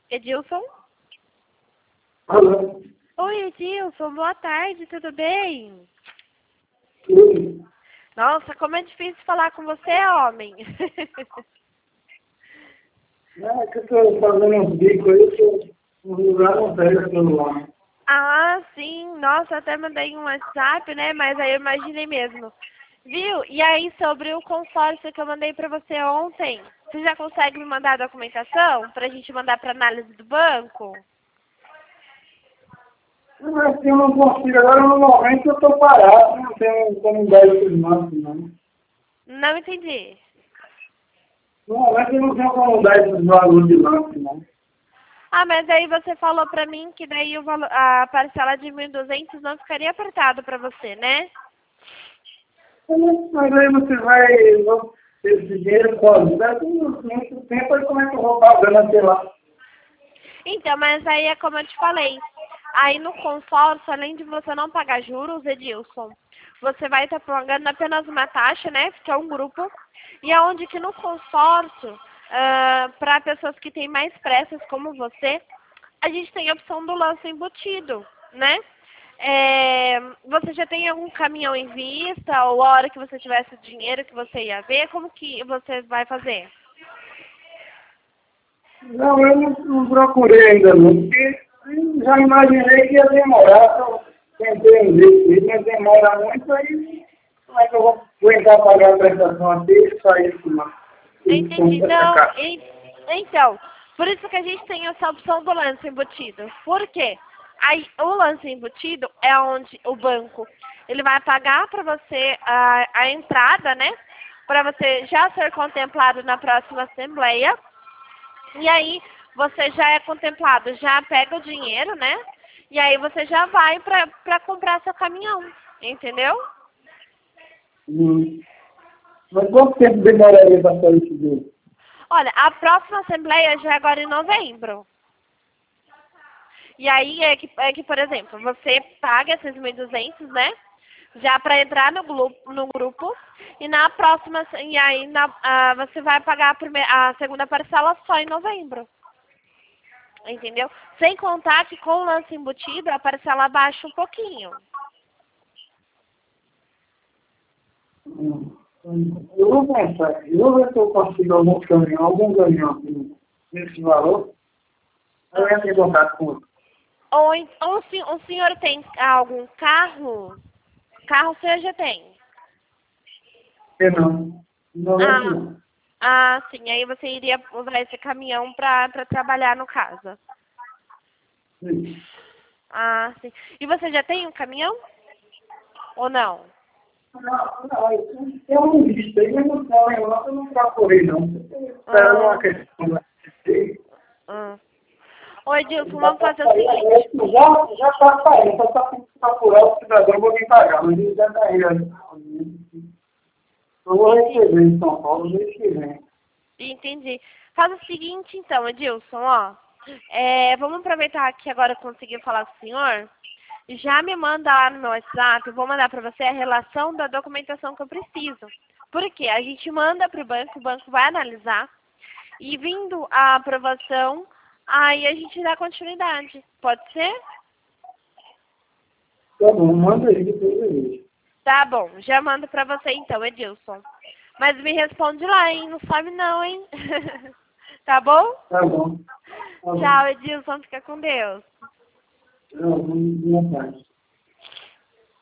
Edilson? Alô? Oi, Edilson, boa tarde, tudo bem? Sim. Nossa, como é difícil falar com você, homem. É que eu estou fazendo uns bicos aí que no lugar não pega celular. Ah, sim, nossa, até mandei um WhatsApp, né? Mas aí eu imaginei mesmo. Viu? E aí, sobre o consórcio que eu mandei pra você ontem, você já consegue me mandar a documentação pra gente mandar pra análise do banco? Mas eu não consigo, agora no momento eu estou parado, não tenho como dar esses maços, não. Não entendi. No momento eu não tenho como dar esses valores de lance, não. Ah, mas aí você falou pra mim que daí a parcela de 1.200 não ficaria apertado pra você, né? Mas aí você vai, esse dinheiro pode dar muito tempo, aí como é que eu vou pagando até lá? Então, mas aí é como eu te falei. Aí no consórcio, além de você não pagar juros, Edilson, você vai estar pagando apenas uma taxa, né? Porque é um grupo. E aonde que no consórcio, para pessoas que têm mais pressas como você, a gente tem a opção do lance embutido, né? Você já tem algum caminhão em vista, ou a hora que você tivesse o dinheiro que você ia ver, como que você vai fazer? Não, eu não procurei ainda não, porque já imaginei que ia demorar, eu tentei investir, mas demora muito, aí como é que eu vou aguentar pagar a prestação aqui e sair com uma Entendi. essa Não, casa? então, por isso que a gente tem essa opção do lance embutido. Por quê? Aí, o lance embutido é onde o banco ele vai pagar para você a entrada, né? Para você já ser contemplado na próxima assembleia. E aí, você já é contemplado, já pega o dinheiro, né? E aí você já vai para comprar seu caminhão, entendeu? Mas quanto tempo demoraria para sair esse dinheiro? Olha, a próxima assembleia já é agora em novembro. E aí é que, por exemplo, você paga esses 1.200, né? Já para entrar no grupo. E na próxima, e aí você vai pagar a segunda parcela só em novembro. Entendeu? Sem contar que com o lance embutido, a parcela baixa um pouquinho. Eu vou pensar aqui, eu vou ver se eu consigo algum caminhão aqui nesse valor, aí eu entro em contato com você. Ou o senhor tem algum carro? Carro o senhor já tem? Não, no momento Ah, não. sim. Aí você iria usar esse caminhão para trabalhar no caso. Sim. Ah, sim. E você já tem um caminhão? Ou não? Não, eu não vi, aí eu não procurei não. Esperando uma Ah, questão da ah. Ô, Edilson, vamos fazer o seguinte. já está saindo, só está procurar o cidadão, eu vou me pagar, mas ele já está aí. Eu vou receber em São Paulo mês que vem. Entendi. Faz o seguinte, então, Edilson, ó. Vamos aproveitar que agora eu consegui falar com o senhor. Já me manda lá no meu WhatsApp, eu vou mandar para você a relação da documentação que eu preciso. Por quê? A gente manda para o banco vai analisar, e vindo a aprovação, aí a gente dá continuidade. Pode ser? Tá bom, manda aí, depois eu vejo. Tá bom, já mando para você então, Edilson. Mas me responde lá, hein? Não sabe não, hein? Tá bom? Tá bom. Tá bom. Tchau, Edilson. Fica com Deus. Boa tarde.